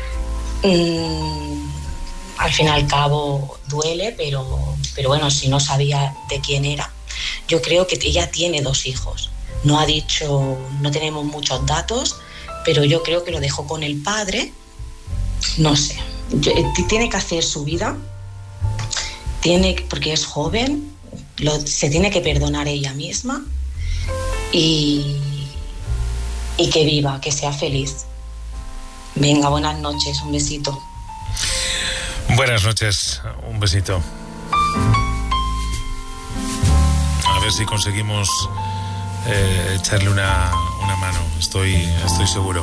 [SPEAKER 10] Al fin y al cabo duele, pero bueno, si no sabía de quién era. Yo creo que ella tiene 2 hijos. No ha dicho, no tenemos muchos datos, pero yo creo que lo dejó con el padre. No sé, tiene que hacer su vida. Porque es joven, se tiene que perdonar ella misma y que viva, que sea feliz. Venga, buenas noches, un besito.
[SPEAKER 3] Buenas noches, un besito. A ver si conseguimos echarle una mano, estoy seguro.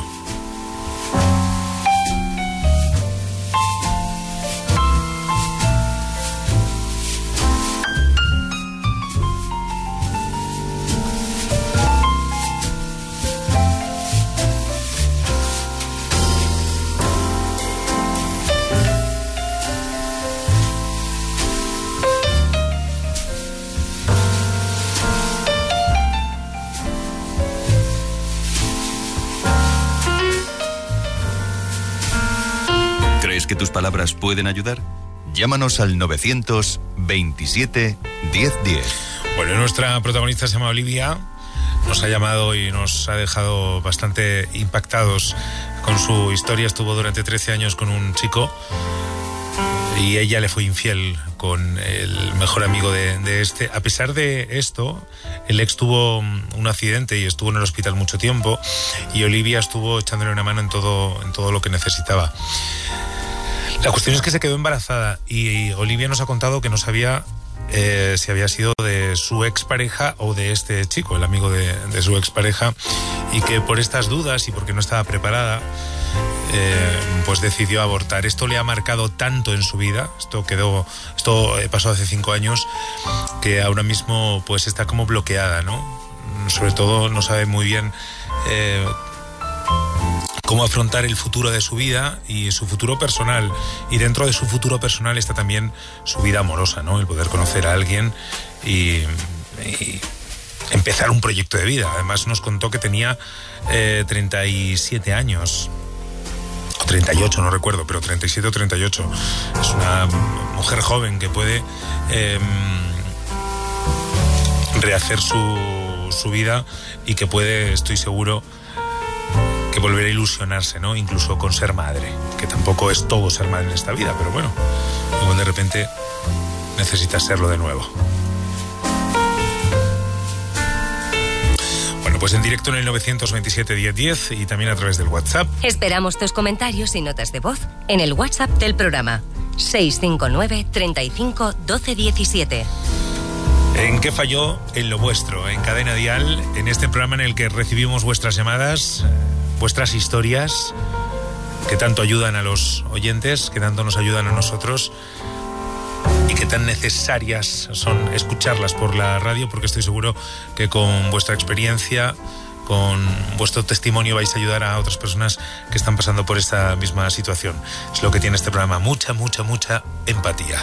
[SPEAKER 5] ¿Que tus palabras pueden ayudar? Llámanos al 927 1010.
[SPEAKER 3] Bueno, nuestra protagonista se llama Olivia. Nos ha llamado y nos ha dejado bastante impactados con su historia. Estuvo durante 13 años con un chico y ella le fue infiel con el mejor amigo de este. A pesar de esto, el ex tuvo un accidente y estuvo en el hospital mucho tiempo, y Olivia estuvo echándole una mano en todo lo que necesitaba. La cuestión es que se quedó embarazada y Olivia nos ha contado que no sabía si había sido de su expareja o de este chico, el amigo de su expareja, y que por estas dudas y porque no estaba preparada, pues decidió abortar. Esto le ha marcado tanto en su vida, esto pasó hace 5 años, que ahora mismo pues está como bloqueada, ¿no? Sobre todo no sabe muy bien cómo afrontar el futuro de su vida y su futuro personal. Y dentro de su futuro personal está también su vida amorosa, ¿no? El poder conocer a alguien y empezar un proyecto de vida. Además nos contó que tenía 37 años. O 38, no recuerdo, pero 37 o 38. Es una mujer joven que puede rehacer su vida y que puede, estoy seguro, que volver a ilusionarse, ¿no? Incluso con ser madre, que tampoco es todo ser madre en esta vida, pero bueno, luego de repente necesitas serlo de nuevo. Bueno, pues en directo en el 927 1010 y también a través del WhatsApp.
[SPEAKER 2] Esperamos tus comentarios y notas de voz en el WhatsApp del programa 659 35 12 17.
[SPEAKER 3] ¿En qué falló en lo vuestro? En Cadena Dial, en este programa en el que recibimos vuestras llamadas, vuestras historias, que tanto ayudan a los oyentes, que tanto nos ayudan a nosotros y que tan necesarias son escucharlas por la radio, porque estoy seguro que con vuestra experiencia, con vuestro testimonio vais a ayudar a otras personas que están pasando por esta misma situación. Es lo que tiene este programa, mucha empatía.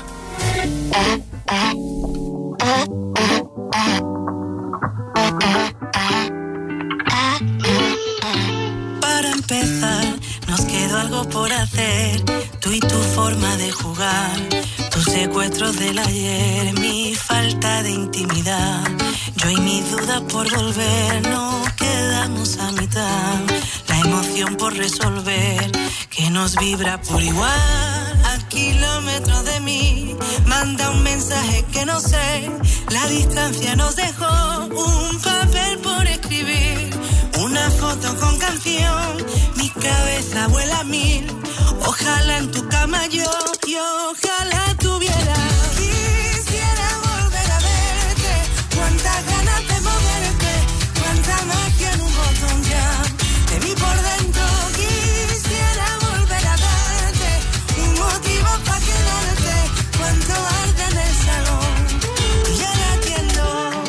[SPEAKER 11] Para empezar, nos quedó algo por hacer, tú y tu forma de jugar, tus secuestros del ayer, mi falta de intimidad, yo y mi duda por volver, nos quedamos a mitad, la emoción por resolver, que nos vibra por igual, a kilómetros de mí, manda un mensaje que no sé, la distancia nos dejó, un papel por escribir, una foto con canción, mi cabeza vuela a mil, ojalá en tu cama yo ojalá tuviera. Quisiera volver a verte, cuántas ganas de moverte, cuánta magia en un botón ya, de mí por dentro. Quisiera volver a darte un motivo para quedarte, cuánto arde en el salón, y ahora atiendo.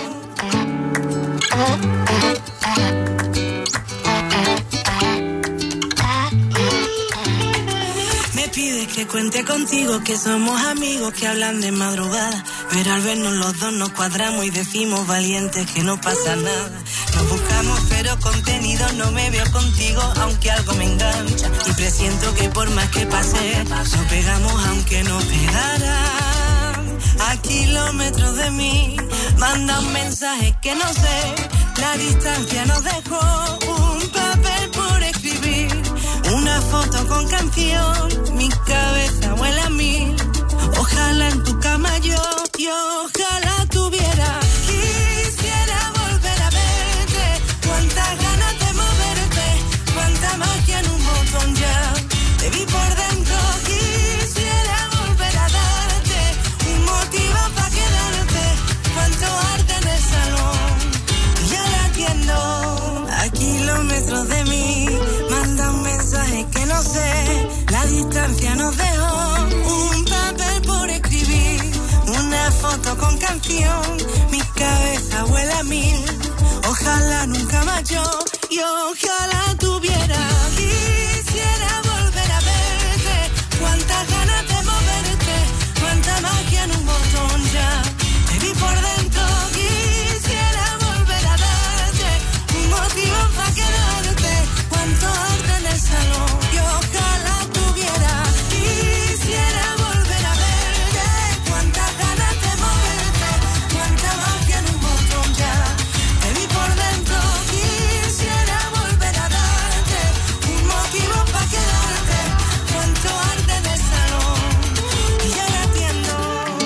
[SPEAKER 11] Pide que cuente contigo, que somos amigos que hablan de madrugada, pero al vernos los dos nos cuadramos y decimos valientes que no pasa nada. Nos buscamos pero contenido, no me veo contigo aunque algo me engancha, y presiento que por más que pase nos pegamos aunque no pegaran. A kilómetros de mí manda un mensaje que no sé, la distancia nos dejó, un papel por escribir, una foto con canción, mi cabeza vuela a mil, ojalá en tu cama yo ojalá tuviera. Quisiera volver a verte, cuántas ganas de moverte, cuánta magia en un botón ya, te vi por dentro. Quisiera volver a darte un motivo para quedarte, cuánto arte en el salón, y ya la atiendo. A kilómetros de mí manda un mensaje que no sé, la distancia nos dejó, un papel por escribir, una foto con canción, mi cabeza vuela a mil, ojalá nunca más yo ojalá tuviera. Quisiera volver a verte, cuántas ganas de moverte, cuánta magia en un botón ya, te vi por dentro. Quisiera volver a darte un motivo para quedarte, cuánto arte en el salón, y ojalá tuviera. Quisiera volver a verte, cuántas ganas de moverte, cuánta magia en un botón ya, te vi por dentro. Quisiera volver a darte un motivo para quedarte, cuánto arte en el salón, y ya la atiendo,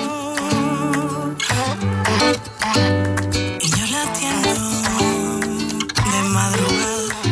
[SPEAKER 11] y yo la atiendo de madrugada.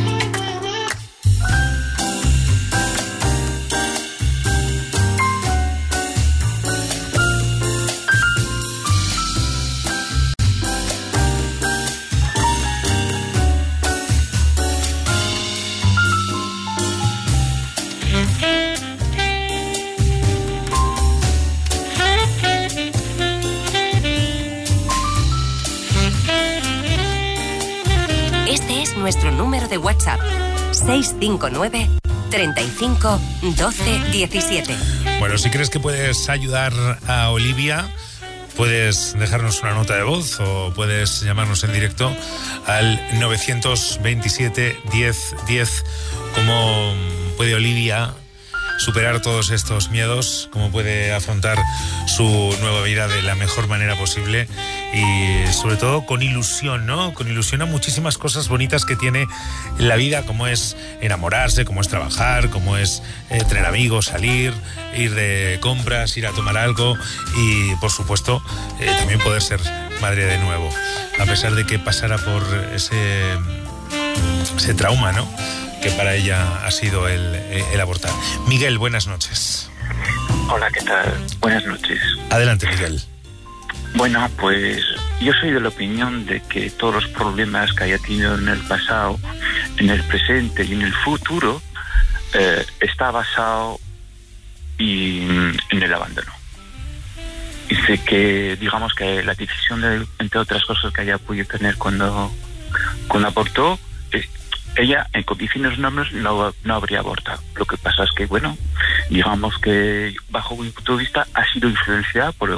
[SPEAKER 2] Este es nuestro número de WhatsApp: 659 35 12 17.
[SPEAKER 3] Bueno, si crees que puedes ayudar a Olivia, puedes dejarnos una nota de voz o puedes llamarnos en directo al 927 10 10. ¿Cómo puede Olivia superar todos estos miedos? ¿Cómo puede afrontar su nueva vida de la mejor manera posible? Y sobre todo con ilusión, ¿no? Con ilusión a muchísimas cosas bonitas que tiene en la vida, como es enamorarse, como es trabajar, como es tener amigos, salir, ir de compras, ir a tomar algo y, por supuesto, también poder ser madre de nuevo, a pesar de que pasara por ese trauma, ¿no?, que para ella ha sido el abortar. Miguel, buenas noches.
[SPEAKER 12] Hola, ¿qué tal? Buenas noches.
[SPEAKER 3] Adelante, Miguel.
[SPEAKER 12] Bueno, pues yo soy de la opinión de que todos los problemas que haya tenido en el pasado, en el presente y en el futuro, está basado en el abandono. Dice que, digamos que la decisión de, entre otras cosas que ella pudo tener cuando abortó, ella en condiciones normales no habría abortado. Lo que pasa es que, bueno, digamos que bajo mi punto de vista ha sido influenciada por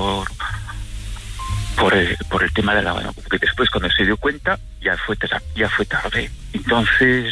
[SPEAKER 12] el tema del abandono, porque después cuando se dio cuenta ya fue tarde. Entonces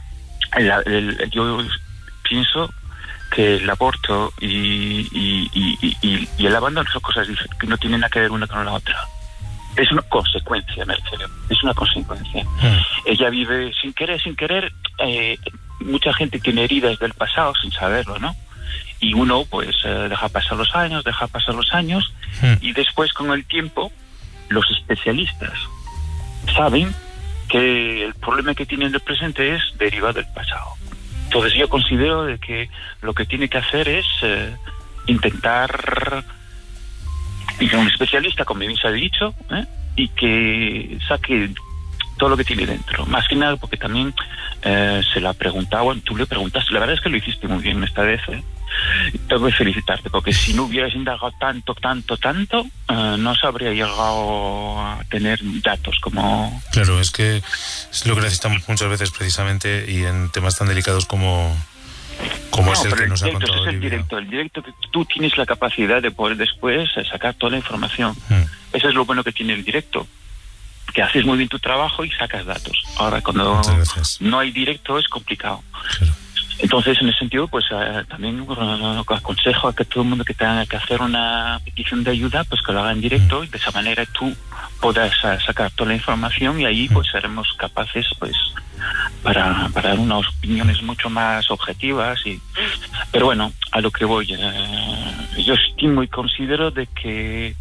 [SPEAKER 12] yo pienso que el aborto y el abandono son cosas diferentes, que no tienen nada que ver una con la otra. Es una consecuencia, me refiero. Es una consecuencia. Ella vive sin querer. Mucha gente tiene heridas del pasado sin saberlo, ¿no? Y uno, pues, deja pasar los años, y después, con el tiempo, los especialistas saben que el problema que tiene en el presente es derivado del pasado. Entonces yo considero de que lo que tiene que hacer es intentar ir a un especialista, como bien se ha dicho, y que saque todo lo que tiene dentro. Más que nada porque también se la preguntaba, tú le preguntaste, la verdad es que lo hiciste muy bien esta vez, Tengo que felicitarte, porque si no hubieras indagado tanto, no se habría llegado a tener datos como...
[SPEAKER 3] Claro, es que es lo que necesitamos muchas veces precisamente, y en temas tan delicados como es el que nos ha contado.
[SPEAKER 12] Es el directo que tú tienes la capacidad de poder después sacar toda la información. Eso es lo bueno que tiene el directo, que haces muy bien tu trabajo y sacas datos. Ahora, cuando no hay directo es complicado. Claro. Entonces, en ese sentido, pues también aconsejo a que todo el mundo que tenga que hacer una petición de ayuda, pues que lo haga en directo, y de esa manera tú podrás sacar toda la información, y ahí pues seremos capaces, pues, para dar unas opiniones mucho más objetivas. Pero bueno, a lo que voy, yo estimo y considero de que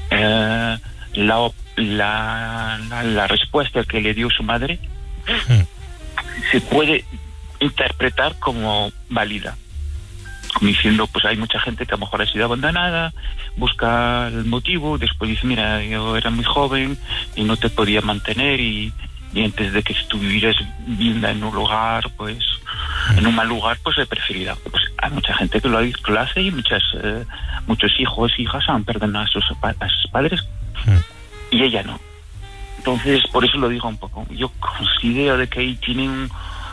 [SPEAKER 12] la respuesta que le dio su madre se puede interpretar como válida, como diciendo, pues hay mucha gente que a lo mejor ha sido abandonada, busca el motivo, después dice, mira, yo era muy joven y no te podía mantener, y antes de que estuvieras viviendo en un lugar, pues en un mal lugar, pues he preferido. Pues hay mucha gente que lo hace, y muchos hijos e hijas han perdido a sus padres, y ella no. Entonces, por eso lo digo un poco. Yo considero de que ahí tienen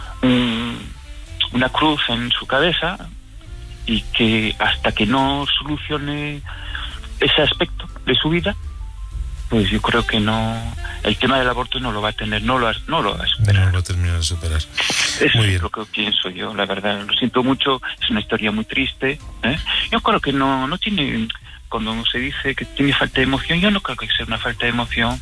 [SPEAKER 12] una cruz en su cabeza, y que hasta que no solucione ese aspecto de su vida, pues yo creo que el tema del aborto no lo va a tener, no lo va a superar.
[SPEAKER 3] No lo va a terminar de superar.
[SPEAKER 12] Eso es lo que pienso yo, la verdad. Lo siento mucho, es una historia muy triste. Yo creo que no tiene, cuando se dice que tiene falta de emoción, yo no creo que sea una falta de emoción.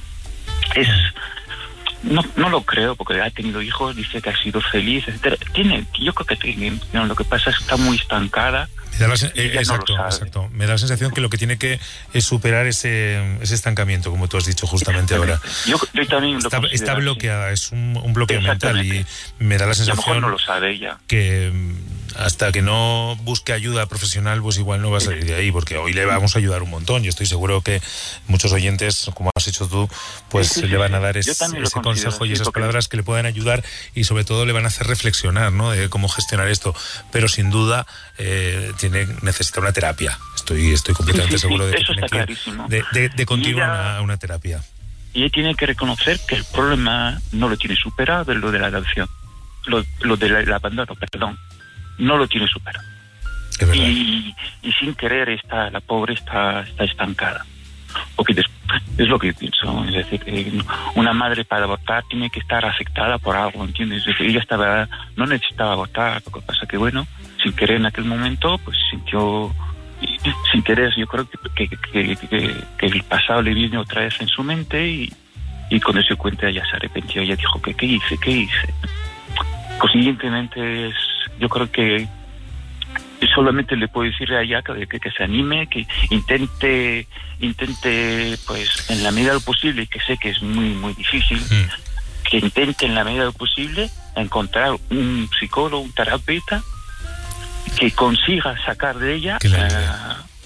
[SPEAKER 12] No lo creo, porque ha tenido hijos, dice que ha sido feliz, etcétera. Yo creo que tiene, lo que pasa es que está muy estancada.
[SPEAKER 3] Exacto. Me da la sensación que lo que tiene que es superar ese estancamiento, como tú has dicho justamente ahora.
[SPEAKER 12] Yo también
[SPEAKER 3] está bloqueada, es un bloqueo mental, y me da la sensación,
[SPEAKER 12] a lo mejor no lo sabe ella,
[SPEAKER 3] que hasta que no busque ayuda profesional, pues igual no va a salir de ahí, porque hoy le vamos a ayudar un montón. Yo estoy seguro que muchos oyentes, como has hecho tú, pues le van a dar ese consejo y esas palabras que le puedan ayudar, y sobre todo le van a hacer reflexionar, ¿no?, de cómo gestionar esto. Pero sin duda necesita una terapia. Estoy completamente seguro de que tiene de continuar una terapia.
[SPEAKER 12] Y ella tiene que reconocer que el problema no lo tiene superado, lo de la adopción, lo del abandono, perdón. No lo tiene superado.
[SPEAKER 3] Es verdad.
[SPEAKER 12] Y sin querer la pobre está estancada. Porque es lo que yo pienso. Es decir, que una madre para abortar tiene que estar afectada por algo, ¿entiendes? Es decir, ella no necesitaba abortar. Lo que pasa que, bueno, sin querer en aquel momento, pues sintió, sin querer, yo creo que el pasado le vino otra vez en su mente, y cuando se dio cuenta ella se arrepintió. Ella dijo, ¿qué hice? Consiguientemente, yo creo que solamente le puedo decirle a ella que se anime, que intente, pues, en la medida de lo posible, que sé que es muy, muy difícil, que intente en la medida de lo posible encontrar un psicólogo, un terapeuta, que consiga sacar de ella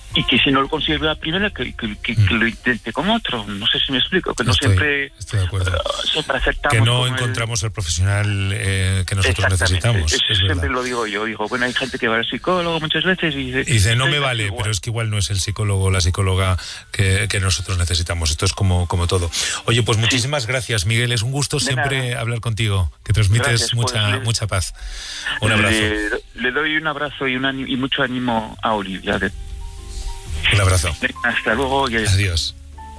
[SPEAKER 12] y que si no lo consigue la primera, que lo intente con otro. No sé si me explico, que no siempre
[SPEAKER 3] estoy de acuerdo.
[SPEAKER 12] Siempre aceptamos.
[SPEAKER 3] Que no encontramos el profesional que nosotros necesitamos.
[SPEAKER 12] Eso siempre lo digo yo. Digo, bueno, hay gente que va al psicólogo muchas veces y
[SPEAKER 3] dice no me vale, igual. Pero es que igual no es el psicólogo o la psicóloga que nosotros necesitamos. Esto es como todo. Oye, pues muchísimas gracias, Miguel. Es un gusto siempre hablar contigo, que transmites mucha paz. Un abrazo.
[SPEAKER 12] Le doy un abrazo y mucho ánimo a Olivia.
[SPEAKER 3] Un abrazo.
[SPEAKER 12] Hasta luego.
[SPEAKER 3] Adiós.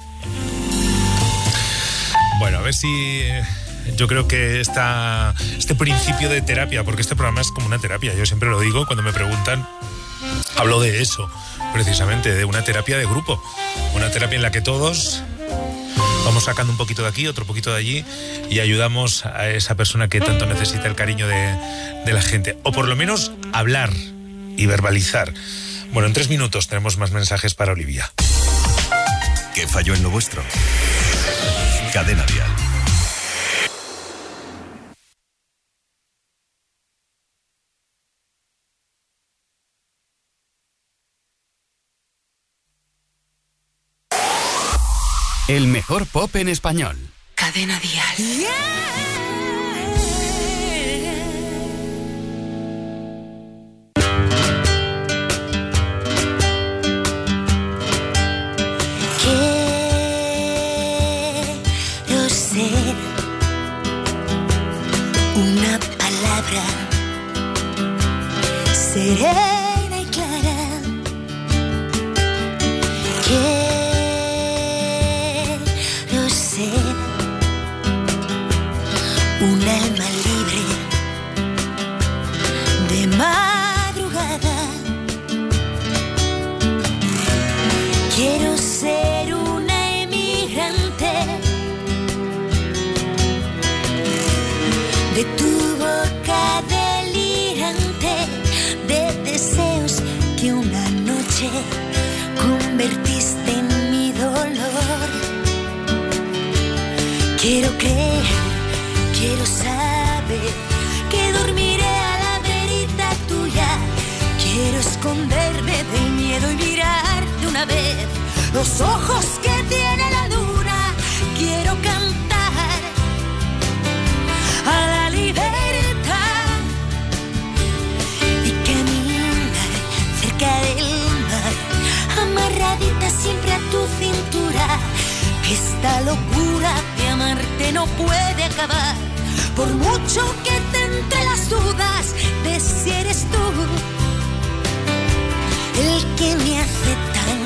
[SPEAKER 3] Bueno, a ver si... Yo creo que este principio de terapia, porque este programa es como una terapia, yo siempre lo digo, cuando me preguntan, hablo de eso, precisamente, de una terapia de grupo. Una terapia en la que todos vamos sacando un poquito de aquí, otro poquito de allí, y ayudamos a esa persona que tanto necesita el cariño de la gente. O por lo menos hablar y verbalizar. Bueno, en 3 minutos tenemos más mensajes para Olivia.
[SPEAKER 5] ¿Qué falló en lo vuestro? Cadena Dial.
[SPEAKER 13] El mejor pop en español.
[SPEAKER 11] Cadena Dial.
[SPEAKER 14] Quiero ser una palabra serena y clara. Quiero ser un alma libre de madrugada. Quiero ser una emigrante de tu boca delirante, de deseos que una noche convertiste en mi dolor. Quiero creer, quiero saber que dormiré a la verita tuya. Quiero esconderme del miedo y mirar de una vez los ojos que tiene la luna. Quiero cantar a la libertad y caminar cerca del mar, amarradita siempre a tu cintura. Que esta locura de amarte no puede acabar, por mucho que te entre las dudas de si eres tú el que me hace tan